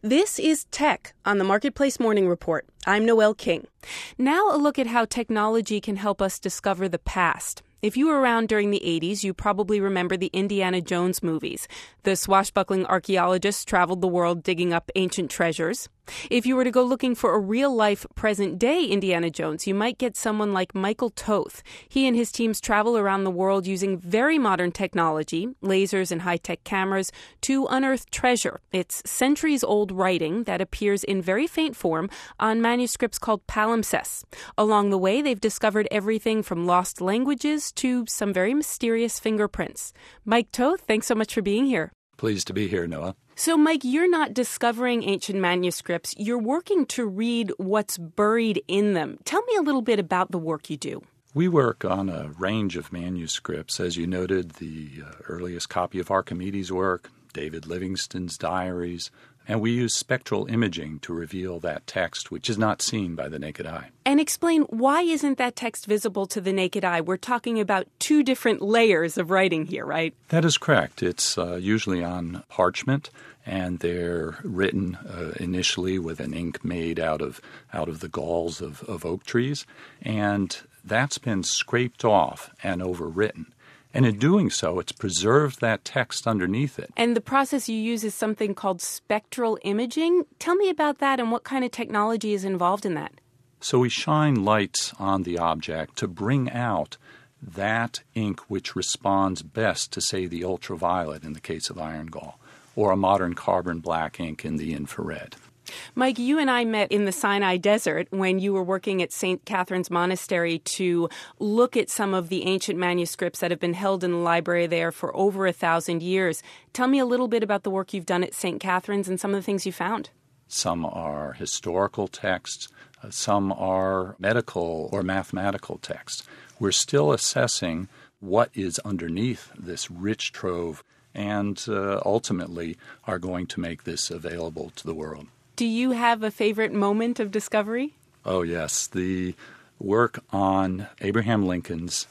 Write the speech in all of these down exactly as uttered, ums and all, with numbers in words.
This is Tech on the Marketplace Morning Report. I'm Noelle King. Now a look at how technology can help us discover the past. If you were around during the eighties, you probably remember the Indiana Jones movies. The swashbuckling archaeologists traveled the world digging up ancient treasures. If you were to go looking for a real-life, present-day Indiana Jones, you might get someone like Michael Toth. He and his teams travel around the world using very modern technology, lasers and high-tech cameras, to unearth treasure. It's centuries-old writing that appears in very faint form on manuscripts called palimpsests. Along the way, they've discovered everything from lost languages to some very mysterious fingerprints. Mike Toth, thanks so much for being here. Pleased to be here, Noah. So, Mike, you're not discovering ancient manuscripts. You're working to read what's buried in them. Tell me a little bit about the work you do. We work on a range of manuscripts. As you noted, the uh, earliest copy of Archimedes' work, David Livingstone's diaries, and we use spectral imaging to reveal that text, which is not seen by the naked eye. And explain, why isn't that text visible to the naked eye? We're talking about two different layers of writing here, right? That is correct. It's uh, usually on parchment, and they're written uh, initially with an ink made out of out of the galls of, of oak trees, and that's been scraped off and overwritten. And in doing so, it's preserved that text underneath it. And the process you use is something called spectral imaging. Tell me about that and what kind of technology is involved in that. So we shine lights on the object to bring out that ink which responds best to, say, the ultraviolet in the case of iron gall, or a modern carbon black ink in the infrared. Mike, you and I met in the Sinai Desert when you were working at Saint Catherine's Monastery to look at some of the ancient manuscripts that have been held in the library there for over a thousand years. Tell me a little bit about the work you've done at Saint Catherine's and some of the things you found. Some are historical texts. Uh, some are medical or mathematical texts. We're still assessing what is underneath this rich trove and uh, ultimately are going to make this available to the world. Do you have a favorite moment of discovery? Oh, yes. The work on Abraham Lincoln's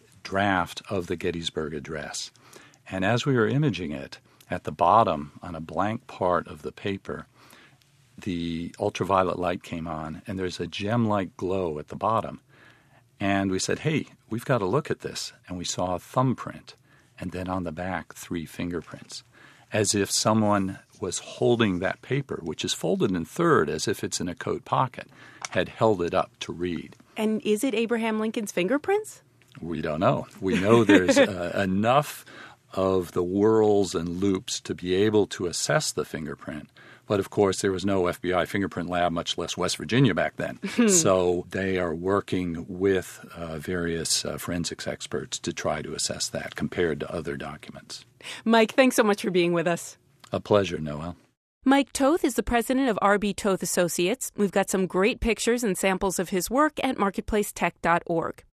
draft of the Gettysburg Address. And as we were imaging it, at the bottom, on a blank part of the paper, the ultraviolet light came on, and there's a gem-like glow at the bottom. And we said, hey, we've got to look at this. And we saw a thumbprint, and then on the back, three fingerprints, as if someone was holding that paper, which is folded in third as if it's in a coat pocket, had held it up to read. And is it Abraham Lincoln's fingerprints? We don't know. We know there's uh, enough of the whorls and loops to be able to assess the fingerprint. But, of course, there was no F B I fingerprint lab, much less West Virginia back then. So they are working with uh, various uh, forensics experts to try to assess that compared to other documents. Mike, thanks so much for being with us. A pleasure, Noelle. Mike Toth is the president of R B Toth Associates. We've got some great pictures and samples of his work at marketplace tech dot org.